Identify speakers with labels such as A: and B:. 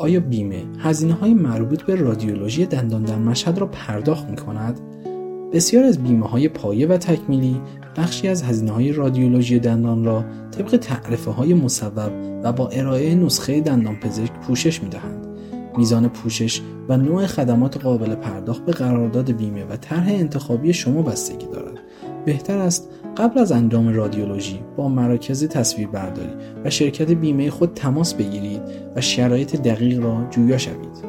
A: آیا بیمه هزینه‌های مربوط به رادیولوژی دندان در مشهد را پرداخت می‌کند؟ بسیار از بیمه‌های پایه و تکمیلی بخشی از هزینه‌های رادیولوژی دندان را طبق تعرفه‌های مصوب و با ارائه نسخه دندانپزشک پوشش می‌دهند. میزان پوشش و نوع خدمات قابل پرداخت به قرارداد بیمه و طرح انتخابی شما بستگی دارد. بهتر است قبل از انجام رادیولوژی با مراکز تصویربرداری و شرکت بیمه خود تماس بگیرید و شرایط دقیق را جویا شوید.